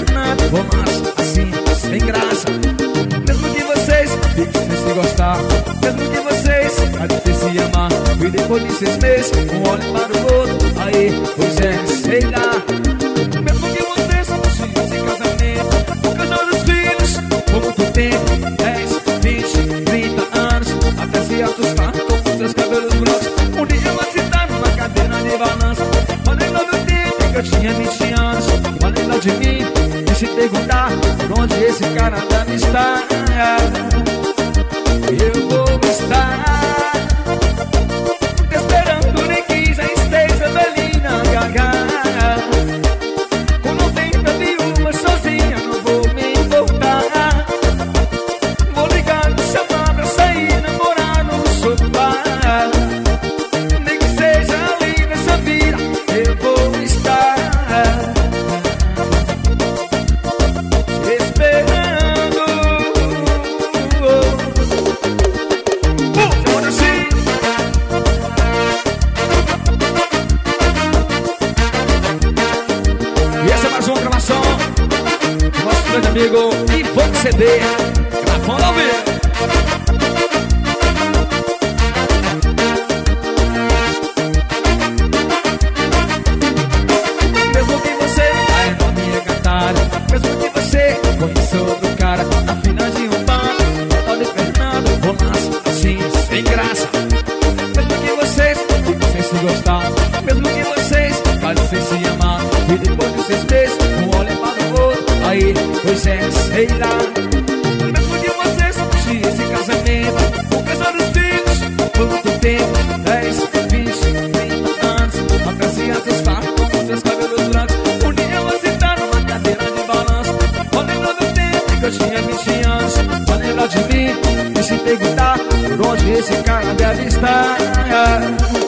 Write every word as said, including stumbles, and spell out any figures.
alternando romance assim, sem graça. Mesmo que vocês fiquem sem se gostar, mesmo que vocês acabem se amar, e depois de seis meses um olha para o outro, aí, pois é, sei lá. Mesmo que vocês conseguem esse casamento, por causa dos filhos, por muito tempo, dez, vinte, trinta anos, até se assustar com seus cabelos brancos. Um dia vai sentar numa cadeira de balanço, falando do meu tempo que eu tinha vinte anos, falando de mim e se perguntar por onde esse cara deve estar. Eu vou estar te esperando, nem quis a esteja velhinha gaga. Com noventa viúvas sozinha não vou me importar. Vou ligar, me chamar pra sair, namorar no sofá. Nem que seja ali nessa vida, eu vou estar te esperando. Bora assim. E essa é mais uma gravação do nosso grande amigo Ivan C D, gravando ao vivo. Mesmo que você caia na minha cantada, mesmo que você conheça outro cara na fila de um bar, tal de Fernando, romance assim, sem graça. Mesmo que vocês fiquem sem se gostar, mesmo que vocês falem sem se amar, e depois de seis meses um olha para o outro, aí, pois é, sei lá. Mesmo que vocês curtem esse casamento, por causa dos filhos, por muito tempo, dez, vinte, trinta anos, até se assustar com seus cabelos brancos. Um dia eu vou sentar numa cadeira de balanço, vou lembrar do tempo que eu tinha vinte anos, vou lembrar de mim e se perguntar por onde esse cara deve estar.